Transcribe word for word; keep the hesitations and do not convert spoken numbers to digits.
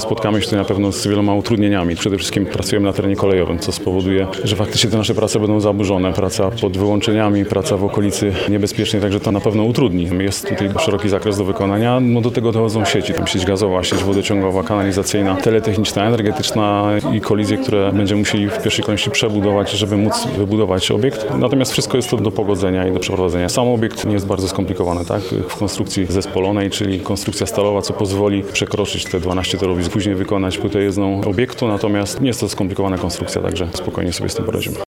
Spotkamy się tutaj na pewno z wieloma utrudnieniami. Przede wszystkim pracujemy na terenie kolejowym, co spowoduje, że faktycznie te nasze prace będą zaburzone. Praca pod wyłączeniami, praca w okolicy niebezpiecznej, także to na pewno utrudni. Jest tutaj szeroki zakres do wykonania. No do tego dochodzą sieci, tam sieć gazowa, sieć wodociągowa, kanalizacyjna, teletechniczna, energetyczna i kolizje, które będziemy musieli w pierwszej kolejności przebudować, żeby móc wybudować obiekt. Natomiast wszystko jest to do pogodzenia i do przeprowadzenia. Sam obiekt nie jest bardzo skomplikowany, tak? W konstrukcji zespolonej, czyli konstrukcja stalowa, co pozwoli przekroczyć te dwanaście torowisk, później wykonać płytę jezdną obiektu, natomiast nie jest to skomplikowana konstrukcja, także spokojnie sobie z tym poradzimy.